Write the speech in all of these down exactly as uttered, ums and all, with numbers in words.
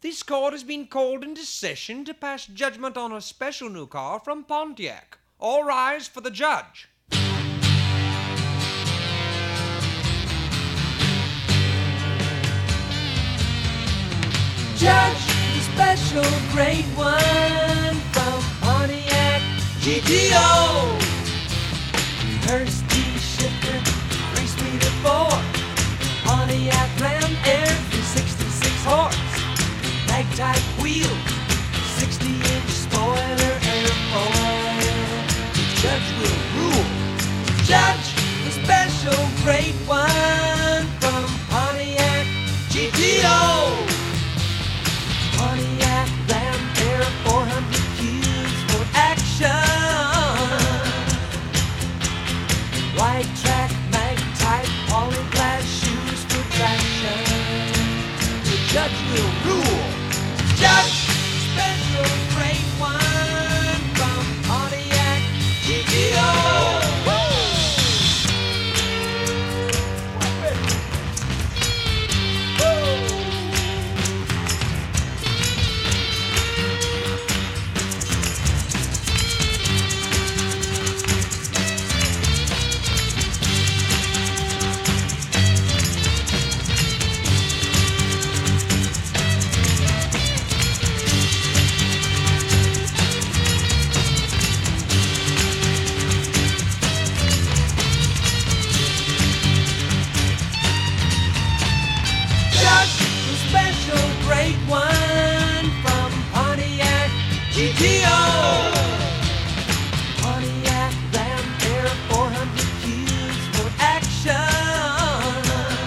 This court has been called into session to pass judgment on a special new car from Pontiac. All rise for the judge. Judge, the special grade one from Pontiac G T O. Reverse D-shifter, three-speeder four. Pontiac Ram Air, three sixty-six horse. Mag-type wheel, sixty-inch spoiler airfoil. The judge will rule. Judge, the special grade one from Pontiac G T O. Pontiac Ram Air four hundred cubes for action. Wide track, mag type, polyglass shoes for traction. The judge will rule. Judge, special grade one from Pontiac G T O. G T O. Pontiac Ram Air four hundred cubes for action.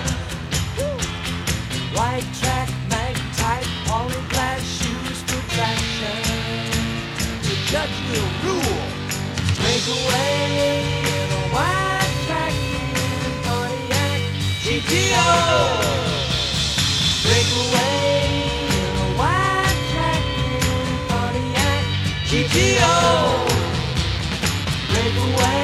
Wide track, mag type, polyglass shoes for traction. The judge will rule. Breakaway in a wide track in Pontiac G T O. Breakaway. G T O, break away.